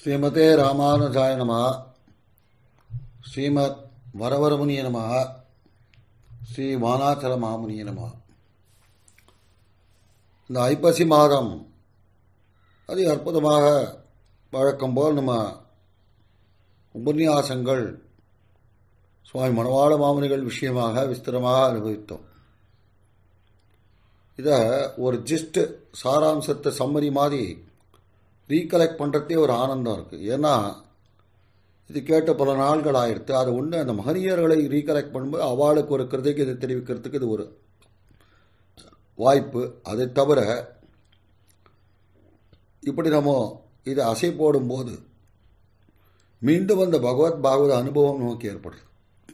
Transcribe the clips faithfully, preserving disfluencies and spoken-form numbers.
ஸ்ரீமதே ராமானுஜாய நமஹ. ஸ்ரீமத் வரவரமுனிய நமஹ. ஸ்ரீ வானாச்சல மாமுனிய நமஹ. இந்த ஐப்பசி மாதம் அது அற்புதமாக வழக்கம் போல் நம்ம உபன்யாசங்கள் சுவாமி மணவாள மாமுனிகள் விஷயமாக விஸ்தரமாக அனுபவித்தோம். இதை ஒரு ஜிஸ்ட் சாராம்சத்தை சம்மரி மாதிரி ரீகலெக்ட் பண்ணுறதே ஒரு ஆனந்தம் இருக்குது. ஏன்னா இது கேட்ட பல நாள்கள் ஆயிடுத்து. அது ஒன்று அந்த மகனியர்களை ரீகலெக்ட் பண்ணும்போது அவளுக்கு ஒரு கிருதிக்கு இதை தெரிவிக்கிறதுக்கு இது ஒரு வாய்ப்பு. அதை தவிர இப்படி நம்ம இதை அசை போடும்போது மீண்டும் அந்த பகவத் பாகவத அனுபவம் நமக்கு ஏற்படுது.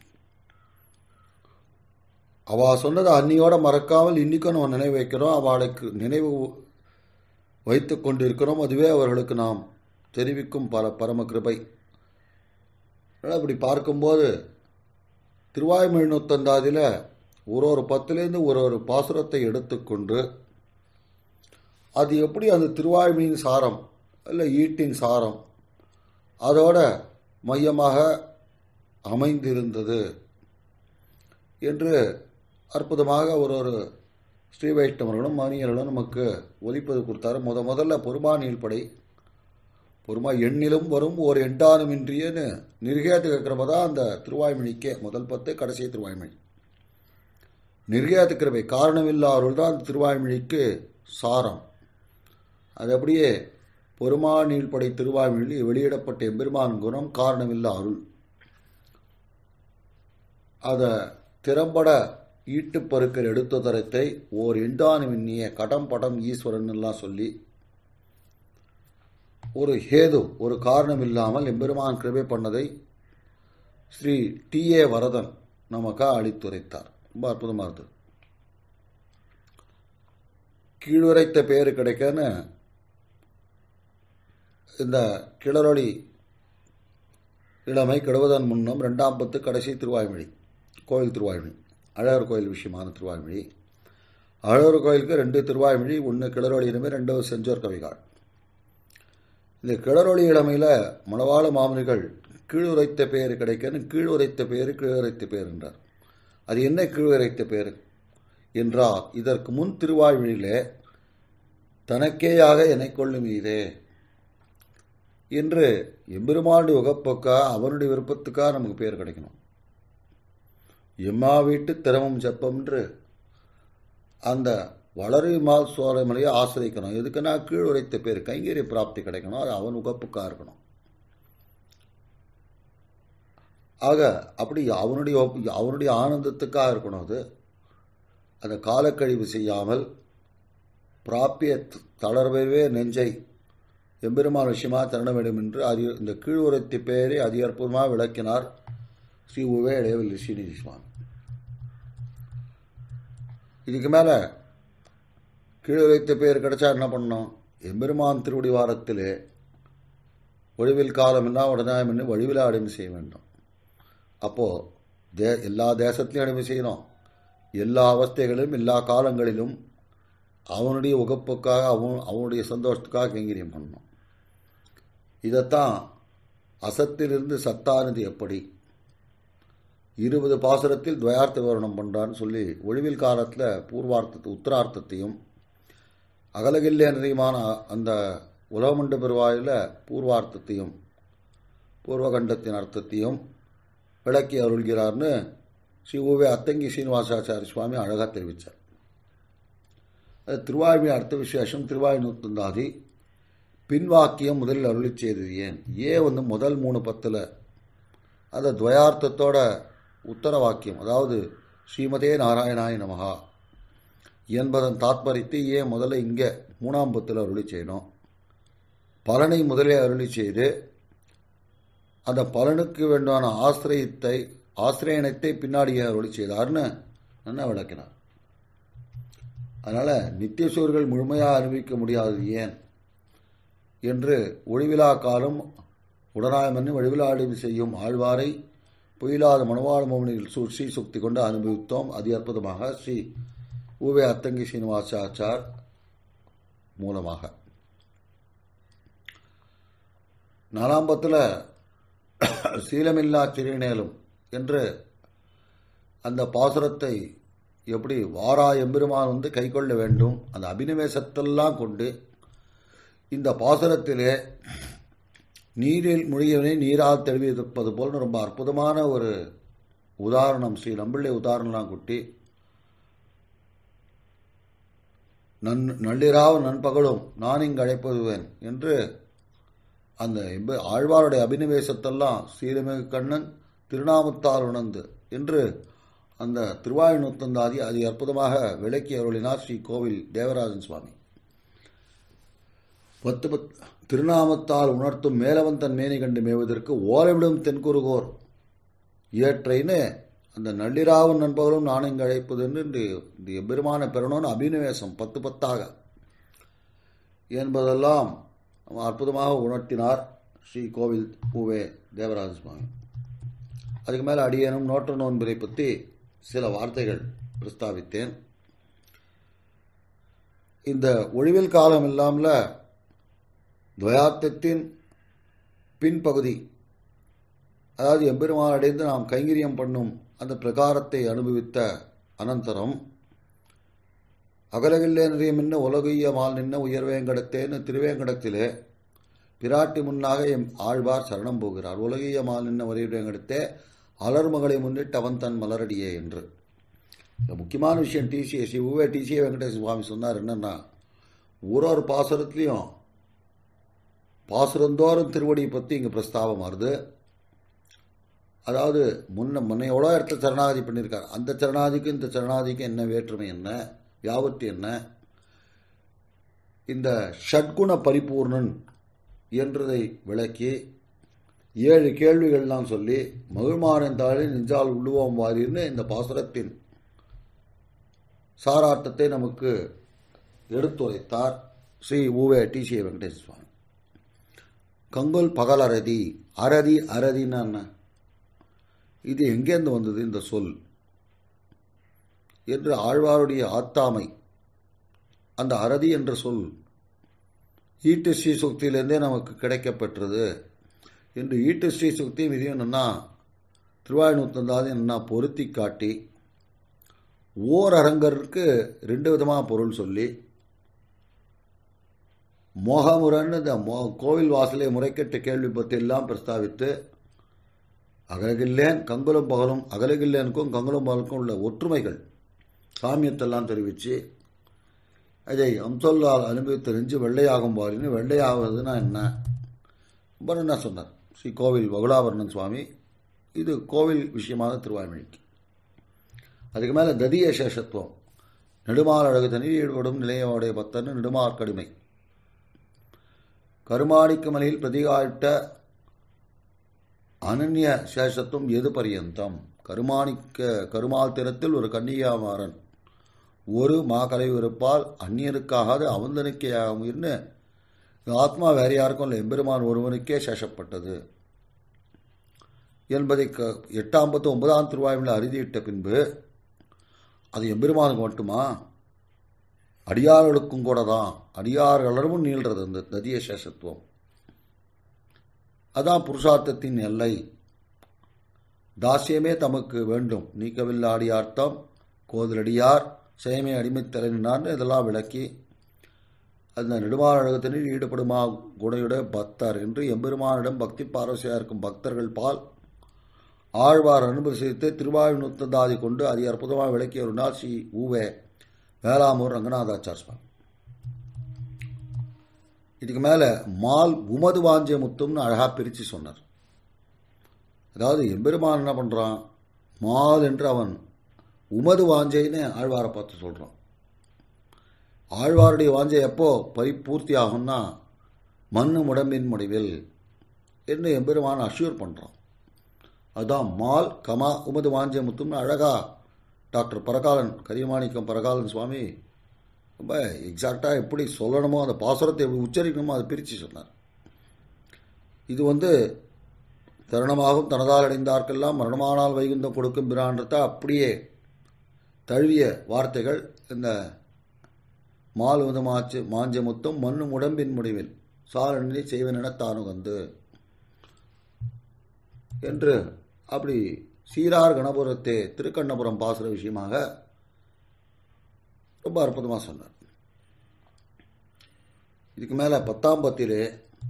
அவள் சொன்னதை அன்னியோட மறக்காமல் இன்றைக்கும் நம்ம நினைவு வைக்கிறோம், அவளுக்கு நினைவு வைத்து கொண்டிருக்கிறோம். அதுவே அவர்களுக்கு நாம் தெரிவிக்கும் பல பரம கிருபை. அப்படி பார்க்கும்போது திருவாய்மொழி நூத்தந்தாதியில் ஒரு ஒரு பத்துலேருந்து ஒரு ஒரு பாசுரத்தை எடுத்துக்கொண்டு அது எப்படி அந்த திருவாய்மொழியின் சாரம் இல்லை ஈட்டின் சாரம் அதோட மையமாக அமைந்திருந்தது என்று அற்புதமாக ஒரு ஒரு ஸ்ரீ வைஷ்ணவர்களும் மானியர்களும் நமக்கு ஒலிப்பது கொடுத்தாரு. முத முதல்ல பொறுமா நீள்படை பொறுமா எண்ணிலும் வரும் ஒரு எண்டானுமின்றியன்னு நிர்கேத்து கிரமதான் அந்த திருவாய்மொழிக்கே முதல் பத்து கடைசி திருவாய்மொழி. நிர்கேத்து கிருபை காரணமில்லாருள் தான் அந்த திருவாய்மொழிக்கு சாரம். அது அப்படியே பொறுமா நீள்படை திருவாய்மொழி வெளியிடப்பட்ட எம்பெருமான் குணம் காரணமில்லா அருள். அதை திறம்பட ஈட்டுப்பருக்கர் எடுத்த தரத்தை ஓர் எண்டானு மின்னிய கடம் படம் ஈஸ்வரன் எல்லாம் சொல்லி ஒரு ஹேது ஒரு காரணம் இல்லாமல் எம்பெருமான் கிருபை பண்ணதை ஸ்ரீ டி ஏ வரதன் நமக்கா அளித்துரைத்தார். ரொம்ப அற்புதமாக இருந்தது. கீழுரைத்த பேரு கிடைக்கன்னு இந்த கிளறொளி இளமை கெடுவதன் முன்னும் ரெண்டாம் பத்து கடைசி திருவாய்மொழி கோயில் திருவாய்மொழி அழகர் கோயில் விஷயமான திருவாய்மொழி. அழகர் கோயிலுக்கு ரெண்டு திருவாய்மொழி, ஒன்று கிளறொளி இளமை, ரெண்டாவது செஞ்சோர் கவிகாள். இந்த கிளறொளி இளமையில் மணவாள மாமுனிகள் கீழுரைத்த பேர் கிடைக்கன்னு கீழுரைத்த பேர் கீழுரைத்த பேர் என்றார். அது என்ன கீழுரைத்த பேர் என்றால் இதற்கு முன் திருவாய்மொழியிலே தனக்கேயாக என்னை கொள்ளும் இதே என்று எம்பெருமானுடைய உகப்போக்கா அவனுடைய விருப்பத்துக்காக நமக்கு பேர் கிடைக்கணும். எம்மா வீட்டு திறமும் செப்பம்ன்று அந்த வளருமா சோழமலையை ஆசிரிக்கணும். எதுக்குன்னா கீழ் உரைத்த பேர் கைங்கரிய பிராப்தி கிடைக்கணும். அது அவன் உகப்புக்காக இருக்கணும். ஆக அப்படி அவனுடைய அவனுடைய ஆனந்தத்துக்காக இருக்கணும். அது அந்த காலக்கழிவு செய்யாமல் பிராப்பிய தளர்வே நெஞ்சை எம்பெருமான் விஷயமாக திறன வேண்டும் என்று அது இந்த கீழ் உரைத்த பேரை அதி அற்புதமாக விளக்கினார் ஸ்ரீ உவே இளையவல்லி ஸ்ரீனிவான். இதுக்கு மேலே கீழே வைத்த பேர் கிடைச்சா என்ன பண்ணோம்? எம்பெருமான் திருவடி வாரத்திலே ஒழிவில் காலம் என்ன உடனாயம் என்ன வழிவில் அடிமை செய்ய வேண்டும். அப்போது தே எல்லா தேசத்திலையும் அடிமை செய்யணும். எல்லா அவஸ்தைகளிலும் எல்லா காலங்களிலும் அவனுடைய உகப்புக்காக அவன் அவனுடைய சந்தோஷத்துக்காக கைங்கரியம் பண்ணணும். இதைத்தான் அசத்திலிருந்து சத்தானது எப்படி இருபது பாசுரத்தில் துவயார்த்த விவரணம் பண்ணுறான்னு சொல்லி ஒழிவில் காலத்தில் பூர்வார்த்தத்தை உத்தரார்த்தத்தையும் அகலகில்லேனமான அந்த உலகமண்ட பெருவாயில் பூர்வார்த்தத்தையும் பூர்வகண்டத்தின் அர்த்தத்தையும் விளக்கி அருள்கிறார்னு ஸ்ரீ ஓவே அத்தங்கி சீனிவாசாச்சாரிய சுவாமி அழகாக தெரிவித்தார். அது திருவாய்மொழி அர்த்த விசேஷம் திருவாய் நூத்தந்தாதி பின்வாக்கியம் முதலில் அருளி செய்தது ஏன் ஏன் வந்து முதல் மூணு பத்தில் அந்த துவயார்த்தத்தோட உத்தர வாக்கியம் அதாவது ஸ்ரீமதே நாராயணாய நமஹா என்பதன் தாத்பரியத்தை ஏன் முதல்ல இங்கே மூணாம் பத்தில் அருளி செய்யணும். பலனை முதலே அருளி செய்து அந்த பலனுக்கு வேண்டான ஆசிரியத்தை ஆசிரியனத்தை பின்னாடியே அருளி செய்தார்னு என்ன விளக்கினார். அதனால் நித்தியசூர்கள் முழுமையாக அனுபவிக்க முடியாதது ஏன் என்று ஒழிவிழா காலம் உடனாயமன்னு வழிவிழாடி செய்யும் ஆழ்வாரை புயலாத மணவாள மௌனிகள் ஸ்ரீ சுக்தி கொண்டு அனுபவித்தோம். அதி அற்புதமாக ஸ்ரீ ஊவே அத்தங்கி சீனிவாசாச்சார் மூலமாக நாலாம்பத்தில் சீலமில்லா சிறினேலும் என்று அந்த பாசுரத்தை எப்படி வாரா எம்பெருமான் வந்து கை கொள்ள வேண்டும் அந்த அபினிவேசத்தெல்லாம் கொண்டு இந்த பாசுரத்திலே நீரில் முழியவனை நீரால் தெளிவிப்பது போல் ரொம்ப அற்புதமான ஒரு உதாரணம் ஸ்ரீ நம்பிள்ளை உதாரணம்லாம் குட்டி நன் நள்ளிராவ நண்பகலும் நான் இங்கு அழைப்பதுவேன் என்று அந்த ஆழ்வாருடைய அபினிவேசத்தெல்லாம் ஸ்ரீரமிகு கண்ணன் திருநாமத்தால் உணர்ந்து என்று அந்த திருவாயூநூத்தந்தாதி அது அற்புதமாக விளக்கி அருளினார் ஸ்ரீ கோவில் தேவராஜன் சுவாமி. பத்து பத் திருநாமத்தால் உணர்த்தும் மேலவந்தன் மேனி கண்டு மேவதற்கு ஓரவிடும் தென்குருகோர் இயற்றைன்னு அந்த நள்ளிராவன் நண்பர்களும் நான் இங்கு அழைப்பது என்று இந்த எம்பெருமான பெறணும்னு அபினிவேசம் பத்து பத்தாக என்பதெல்லாம் அற்புதமாக உணர்த்தினார் ஸ்ரீ கோவில் பூவே தேவராஜ சுவாமி. அதுக்கு மேலே அடியேனும் நோற்ற நோன்பினை பற்றி சில வார்த்தைகள் பிரஸ்தாபித்தேன். இந்த ஒழிவில் காலம் இல்லாமல் துவயார்த்தத்தின் பின்பகுதி, அதாவது எம்பெருமான் அடைந்து நாம் கைங்கரியம் பண்ணும் அந்த பிரகாரத்தை அனுபவித்த அனந்தரம் அகலகில்லே நிறையமின்ன உலகையமால் நின்ன உயர்வேங்கடத்தேன்னு திருவேங்கடத்திலே பிராட்டி முன்னாக எம் ஆழ்வார் சரணம் போகிறார். உலகையமால் நின்ன உயர்வேங்கடத்தே அலர்மகளை முன்னிட்டு அவன் தன் மலரடியே என்று. முக்கியமான விஷயம் டிசிஏ ஸ்ரீ உவே டிசிஏ வெங்கடேச சுவாமி சொன்னார். என்னன்னா, ஒரு ஒரு பாசுரத்துலேயும் பாசுரந்தோறும் திருவடியை பற்றி இங்கே பிரஸ்தாபம் வருது. அதாவது முன்ன முன்னையோட இடத்துல சரணாகதி பண்ணியிருக்கார். அந்த சரணாதிக்கும் இந்த சரணாதிக்கும் என்ன வேற்றுமை, என்ன வியாபத்து, என்ன இந்த ஷட்குண பரிபூர்ணன் என்றதை விளக்கி ஏழு கேள்விகள்லாம் சொல்லி மகிழ்மாறன் தாழி நெஞ்சால் உள்ளுவோம் வாரின்னு இந்த பாசுரத்தின் சாராட்டத்தை நமக்கு எடுத்துரைத்தார் ஸ்ரீ உவே டிசிஏ வெங்கடேச சுவாமி. கங்குல் பகல் அரதி, அரதி அரதின்னா என்ன, இது எங்கேருந்து வந்தது இந்த சொல் என்று ஆழ்வாருடைய ஆத்தாமை அந்த அரதி என்ற சொல் ஈட்டு ஸ்ரீ சுக்தியிலேருந்தே நமக்கு கிடைக்கப்பெற்றது என்று ஈட்டு ஸ்ரீ சுக்தி விதியும் என்னன்னா திருவாயூநூத்தந்தாதி என்ன பொருத்தி காட்டி ஓர் அரங்கருக்கு ரெண்டு விதமாக பொருள் சொல்லி மோகமுரன்னு இந்த மோ கோவில் வாசலை முறைக்கெட்ட கேள்வி பற்றி எல்லாம் பிரஸ்தாவித்து அகலகில்லேன் கங்குலும் பகலும் அகலகில்லேனுக்கும் கங்குலும் பகலுக்கும் உள்ள ஒற்றுமைகள் சாமியத்தெல்லாம் தெரிவித்து அதை அம்சொல்லால் அனுபவித்து நெஞ்சு வெள்ளையாகும் பாருன்னு வெள்ளையாகுதுன்னா என்ன ரொம்ப என்ன சொன்னார் ஸ்ரீ கோவில் வகுலாபரணன் சுவாமி. இது கோவில் விஷயமாக திருவாய்மொழிக்கு. அதுக்கு மேலே ததிய சேஷத்துவம், நெடுமால் அழகு தனி ஈடுபடும் நிலையோடைய பத்தன்னு நெடுமாற்கடிமை, கருமாணிக்கு மலையில் பிரதிகாட்ட அனன்ய சேஷத்துவம் எது பரியந்தம், கருமாணிக்க கருமால் திறத்தில் ஒரு கன்னியாமாறன் ஒரு மாக்கலை இருப்பால் அந்நியருக்காகாது அவந்தனுக்கே ஆகும்னு ஆத்மா வேறு யாருக்கும் இல்லை, எம்பெருமான் ஒருவனுக்கே சேஷப்பட்டது என்பதை எட்டாம் பத்து ஒன்பதாம் திருவாயுமில் அறுதியிட்ட பின்பு அது எம்பெருமானுக்கு மட்டுமா, அடியார்களுக்கும் கூட தான், அடியார்களவும் நீள்றது அந்த நதிய சேஷத்துவம். அதான் புருஷார்த்தத்தின் எல்லை. தாசியமே தமக்கு வேண்டும் நீக்கவில்லை அடியார்த்தம் கோதலடியார் சேமே அடிமைத்தலைனார்னு இதெல்லாம் விளக்கி அந்த நெடுமாழகத்தினில் ஈடுபடுமா குணையுடைய பக்தர் என்று எம்பெருமானிடம் பக்தி பாரவசியாக இருக்கும் பக்தர்கள் பால் ஆழ்வார் அனுபவித்து திருவாயூநூத்தந்தாதி கொண்டு அதை அற்புதமாக விளக்கிய ஒரு நாள் ஸ்ரீ ஊவே வேளாமூர் ரங்கநாதாச்சார் சுவாமி. இதுக்கு மேலே மால் உமது வாஞ்ச முத்தும்னு அழகாக பிரித்து சொன்னார். அதாவது எம்பெருமான் என்ன பண்ணுறான், மால் என்று அவன் உமது வாஞ்சைன்னு ஆழ்வாரை பார்த்து சொல்கிறான். ஆழ்வாருடைய வாஞ்சை எப்போ பரிபூர்த்தி ஆகும்னா மண்ணு உடம்பின் முடிவில் என்று எம்பெருமான் அஷ்யூர் பண்ணுறான். அதுதான் மால் கமா உமது வாஞ்சை முத்தும்னு அழகா டாக்டர் பரகாலன் கரியமாணிக்கம் பரகாலன் சுவாமி ரொம்ப எக்ஸாக்டாக எப்படி சொல்லணுமோ அந்த பாசுரத்தை எப்படி உச்சரிக்கணுமோ அதை பிரித்து சொன்னார். இது வந்து தருணமாகும் தனதால் அடைந்தார்க்கெல்லாம் மரணமானால் வைகுந்தம் கொடுக்கும் பிரான்றத அப்படியே தழுவிய வார்த்தைகள் இந்த மால் உதமாச்சு மாஞ்ச முத்தம் மண்ணும் உடம்பின் முடிவில் சாரணி செய்வனென தானு வந்து என்று அப்படி சீரார் கணபுரத்தே திருக்கண்ணபுரம் பாசுர விஷயமாக ரொம்ப அற்புதமாக சொன்னார். இதுக்கு மேலே பத்தாம் பத்திலே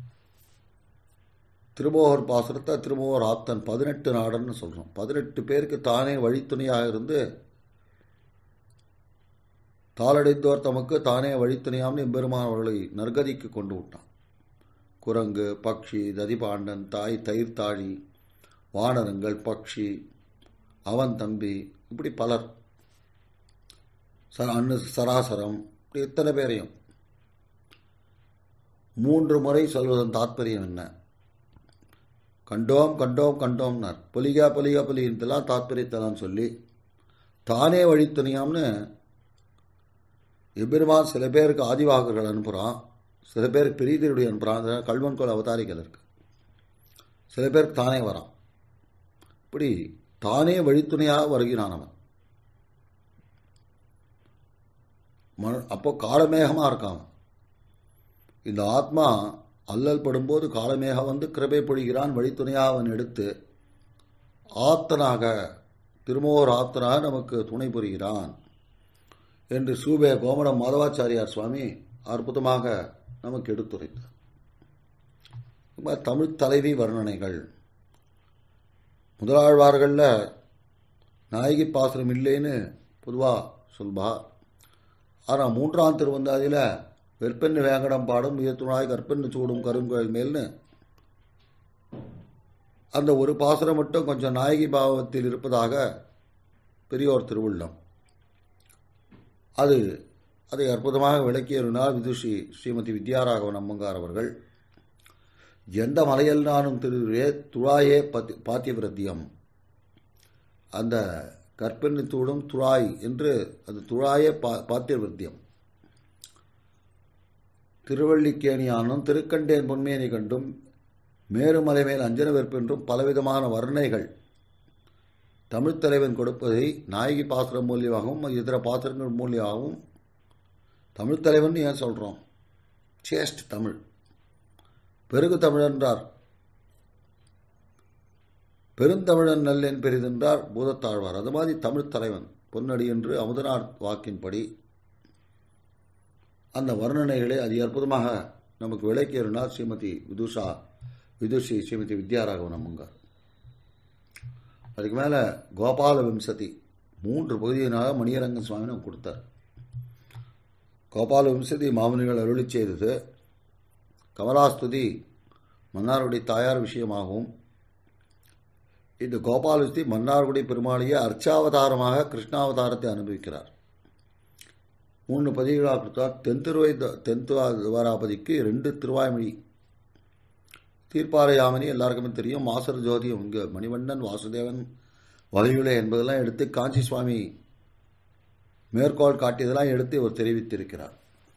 திருமோகர் பாசுரத்தை திருமோகர் ஆப்தன் பதினெட்டு நாடன்னு சொல்கிறோம். பதினெட்டு பேருக்கு தானே வழித்துணையாக இருந்து தாளடைந்தோர் தமக்கு தானே வழித்துணையாம்னு எம்பெருமான் அவர்களை நற்கதிக்கு கொண்டு விட்டான். குரங்கு, பக்ஷி, ததிபாண்டன், தாய், தயிர்த்தாழி, வானரங்கள், பக்ஷி, அவன் தம்பி, இப்படி பலர், அன்னு சராசரம், இப்படி எத்தனை பேரையும் மூன்று முறை சொல்வதன் தாத்பரியம் என்ன? கண்டோம் கண்டோம் கண்டோம்னார். பொலிகா பொலிகா பொலிகெல்லாம் தாத்பரியத்தெல்லாம் சொல்லி தானே வழித்துணையாம்னு எம்பெருமான் சில பேருக்கு ஆதிவாகர்கள் அனுப்புகிறான், சில பேருக்கு பெரியதருடைய அனுப்புகிறான். கல்வன்கோல் அவதாரிகள் இருக்கு. சில பேருக்கு தானே வரான். இப்படி தானே வழித்துணையாக வருகிறான் அவன். அப்போ காலமேகமாக இருக்கான். இந்த ஆத்மா அல்லல் படும்போது காலமேகம் வந்து கிருபை பொழிகிறான். வழித்துணையாக அவன் எடுத்து ஆத்தனாக, திருமோர் ஆத்தனாக நமக்கு துணை புரிகிறான் என்று சூபே கோமடம் மாதவாச்சாரியார் சுவாமி அற்புதமாக நமக்கு எடுத்துரைத்தார். தமிழ் தலைவி வர்ணனைகள் முதலாழ்வார்களில் நாயகி பாசுரம் இல்லைன்னு பொதுவாக சொல்பா. ஆனால் மூன்றாம் திருவந்தாதியில் வெற்பெண்ணு வேங்கடம் பாடும் உயர்த்துணாய் கற்பெண்ணு சூடும் கருங்கோயில் மேல்னு அந்த ஒரு பாசுரம் மட்டும் கொஞ்சம் நாயகி பாவத்தில் இருப்பதாக பெரியோர் திருவுள்ளம். அது அதை அற்புதமாக விளக்கியருனார் விதுஷி ஸ்ரீமதி வித்யாராகவன் அம்மங்கார் அவர்கள். எந்த மலையில் நானும் திருவே துழாயே பத்தி பாத்தியவிரத்தியம், அந்த கற்பெண்ணு தூடும் துழாய் என்று அது துழாயே பா பாத்தியவிரத்தியம். திருவள்ளிக்கேணியானும் திருக்கண்டேன் பொன்மேனி கண்டும் மேருமலை மேல் அஞ்சன வெற்பென்றும் பலவிதமான வர்ணைகள் தமிழ்த் தலைவன் கொடுப்பதை நாயகி பாசுரம் மூலியமாகவும் இதர பாத்திரங்கள் மூலியமாகவும் தமிழ்த் தலைவன் ஏன் சொல்கிறோம்? சேஷ்ட் தமிழ், பெருகு தமிழென்றார், பெருந்தமிழன் நல்லேன் பெரிதென்றார் பூதத்தாழ்வார். அது மாதிரி தமிழ்த் தலைவன் பொன்னடி என்று அமுதனார் வாக்கின்படி அந்த வர்ணனைகளை அதி அற்புதமாக நமக்கு விளக்கியருனார் ஸ்ரீமதி விதுஷா விதுஷி ஸ்ரீமதி வித்யாராகவன் அம்மங்கார். அதுக்கு மேலே கோபால விம்சதி மூன்று பகுதியினாக மணியரங்கன் சுவாமி நமக்கு கொடுத்தார். கோபால விம்சதி மாமுனிகள் அருளி செய்தது. கமலாஸ்துதி மன்னாருடைய தாயார் விஷயமாகவும், இந்த கோபால விம்சதி மன்னார்குடி பெருமாளையே அர்ச்சாவதாரமாக கிருஷ்ணாவதாரத்தை அனுபவிக்கிறார். மூணு பதிவுகளாக கொடுத்தார். தென்திருவை தென்துவாராபதிக்கு ரெண்டு திருவாய்மொழி. தீர்ப்பாறை யாமினி எல்லாருக்குமே தெரியும். மாசர ஜோதி இங்கே மணிவண்ணன் வாசுதேவன் வகையுளே என்பதெல்லாம் எடுத்து காஞ்சி சுவாமி மேற்கோள் காட்டியதெல்லாம் எடுத்து இவர் தெரிவித்திருக்கிறார்.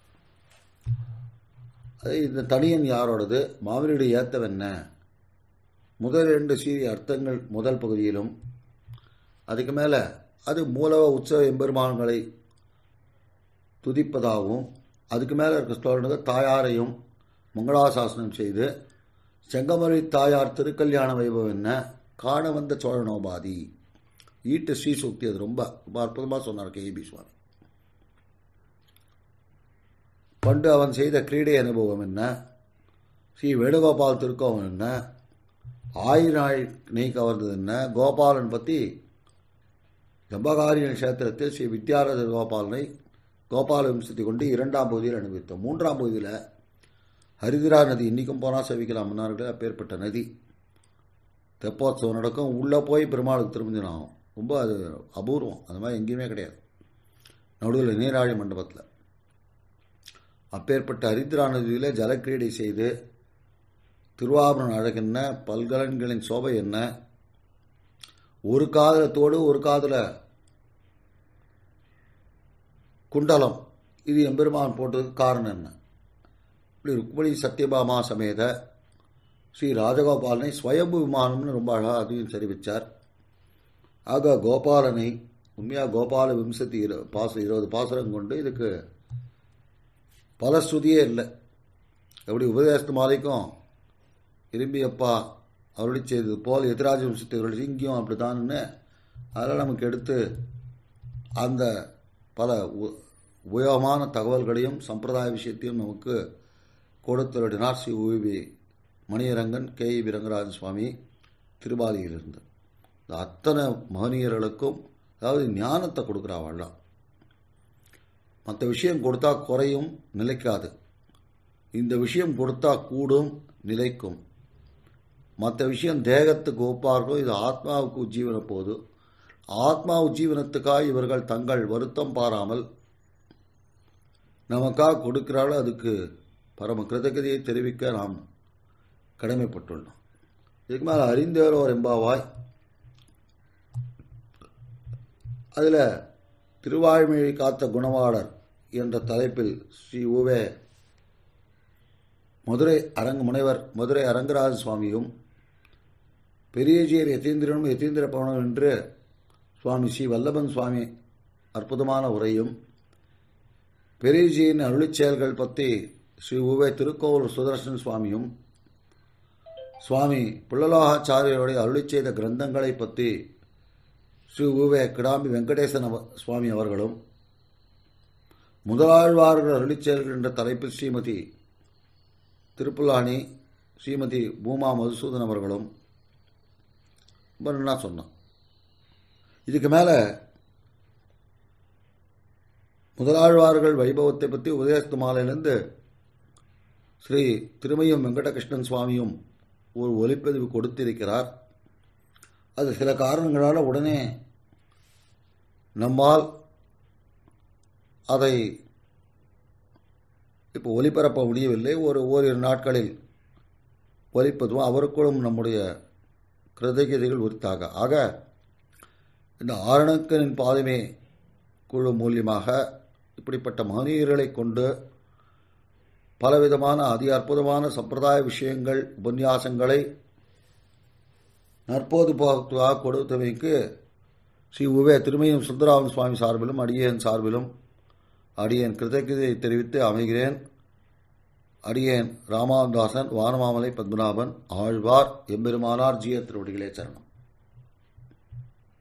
அது இந்த தனியன் யாரோடது, மாவினுடைய ஏத்தவென்ன, முதல் இரண்டு சீரிய அர்த்தங்கள் முதல் பகுதியிலும், அதுக்கு மேலே அது மூலவ உற்சவ எம்பெருமான்களை துதிப்பதாகவும், அதுக்கு மேலே இருக்க ஸ்லோகங்கள் தாயாரையும் மங்களாசாசனம் செய்து செங்கமலை தாயார் திருக்கல்யாண வைபவம் என்ன, காண வந்த சோழனோபாதி, ஈட்டு ஸ்ரீசூக்தி. அது ரொம்ப ரொம்ப அற்புதமாக சொன்னார் கேபி சுவாமி. பண்டு அவன் செய்த கிரீடை அனுபவம் என்ன, ஸ்ரீ வேணுகோபால் திருக்கோவன் என்ன, ஆயிரம் நெய் கவர்ந்தது என்ன, கோபாலன் பற்றி ஜம்பகாரிய கஷேத்திரத்தில் ஸ்ரீ வித்யாரத கோபாலனை கோபால விம்சத்தை கொண்டு இரண்டாம் பகுதியில் அனுபவித்தோம். மூன்றாம் பகுதியில் ஹரிதிரா நதி, இன்றைக்கும் போனால் சேவிக்கலாம் மன்னார்கள். அப்பேற்பட்ட நதி தெப்போத்சவம் நடக்கும். உள்ளே போய் பெருமாளுக்கு திருமஞ்சனம் ஆகும். ரொம்ப அது அபூர்வம். அது மாதிரி எங்கேயுமே கிடையாது. நடுவில் நீராழி மண்டபத்தில் அப்பேற்பட்ட ஹரிதிரா நதியில் ஜலக்கிரீடை செய்து திருவாபரண அழகென்ன, பல்கலன்களின் சோபை என்ன, ஒரு காதில் தோடு ஒரு காதில் குண்டலம், இது எம்பெருமான் போட்டதுக்கு காரணம் என்ன? இப்படி ருக்மணி சத்யபாமா சமேத ஸ்ரீ ராஜகோபாலனை ஸ்வயம்பு விமானம்னு ரொம்ப அழகாக அதையும் தெரிவித்தார். ஆக கோபாலனை உண்மையாக கோபால விம்சத்தி பாச இருபது பாசுரம் கொண்டு இதுக்கு பல ஸ்ருதியே இல்லை. எப்படி உபதேசத்து மாலைக்கும் இரும்பியப்பா அருளி செய்தது போல் எதிராஜ வம்சத்தை அருளி இங்கேயும் அப்படித்தான்னு அதெல்லாம் நமக்கு எடுத்து அந்த பல உபயோகமான தகவல்களையும் சம்பிரதாய விஷயத்தையும் நமக்கு கொடுத்தருளினார் ஸ்ரீ உவி மணியரங்கன் கே இ ரங்கராஜன் சுவாமி திருபாலியிலிருந்து. இந்த அத்தனை மகனீயர்களுக்கும் அதாவது ஞானத்தை கொடுக்குறாவாள்லாம். மற்ற விஷயம் கொடுத்தா குறையும், நிலைக்காது. இந்த விஷயம் கொடுத்தா கூடும், நிலைக்கும். மற்ற விஷயம் தேகத்துக்கு ஒப்பார்கள், இது ஆத்மாவுக்கு உஜ்ஜீவன போது. ஆத்மா உஜ்ஜீவனத்துக்காக இவர்கள் தங்கள் வருத்தம் பாராமல் நமக்காக கொடுக்கிறாள். அதுக்கு பரம கிருதகதியை தெரிவிக்க நாம் கடமைப்பட்டுள்ளோம். இதுக்கு மேலே அறிந்தவரோர் எம்பாவாய் அதில் திருவாய்மொழி காத்த குணவாளர் என்ற தலைப்பில் ஸ்ரீ உவே மதுரை அரங்க முனைவர் மதுரை அரங்கராஜ சுவாமியும் பெரியஜியர் யதீந்திரனும் யதீந்திர பவனம் என்று சுவாமி ஸ்ரீ வல்லபன் சுவாமி அற்புதமான உரையும், பெரியஜியின் அருளிச் செயல்கள் பற்றி ஸ்ரீ உவே திருக்கோவலூர் சுதர்சன் சுவாமியும், சுவாமி புள்ளலோகாச்சாரியருடைய அருளிச் செய்த கிரந்தங்களை பற்றி ஸ்ரீ உவே கிடாம்பி வெங்கடேசன் சுவாமி அவர்களும், முதலாழ்வார்கள் அருளிச் செயல்கள் என்ற தலைப்பில் ஸ்ரீமதி திருப்புல்லானி ஸ்ரீமதி பூமா மதுசூதன் அவர்களும் என்ன சொன்னான். இதுக்கு மேலே முதலாழ்வார்கள் வைபவத்தை பற்றி உதயஸ்து மாலையிலிருந்து ஸ்ரீ திருமயம் வெங்கடகிருஷ்ணன் சுவாமியும் ஒரு ஒலிப்பதிவு கொடுத்திருக்கிறார். அது சில காரணங்களால் உடனே நம்மால் அதை இப்போ ஒலிபரப்ப முடியவில்லை. ஒரு ஓரிரு நாட்களில் ஒலிப்பதும் அவருக்கும் நம்முடைய கிருதகதிகள் உரித்தாக. ஆக இந்த ஆரணக்கனின் பாதுமே குழு மூலியமாக இப்படிப்பட்ட மகனீயர்களை கொண்டு பலவிதமான அதி அற்புதமான சம்பிரதாய விஷயங்கள் உபன்யாசங்களை நற்போது போக்குவதாக கொடுத்தவைக்கு ஸ்ரீ உவே திருமயம் சுந்தராமன் சுவாமி சார்பிலும் அடியேன் சார்பிலும் அடியேன் கிருதகதியை தெரிவித்து அமைகிறேன். அடியேன் ராமாதாசன், வானமாமலை பத்மநாபன், ஆழ்வார் எம்பெருமானார் ஜீய திருவடிகளே சரணம்.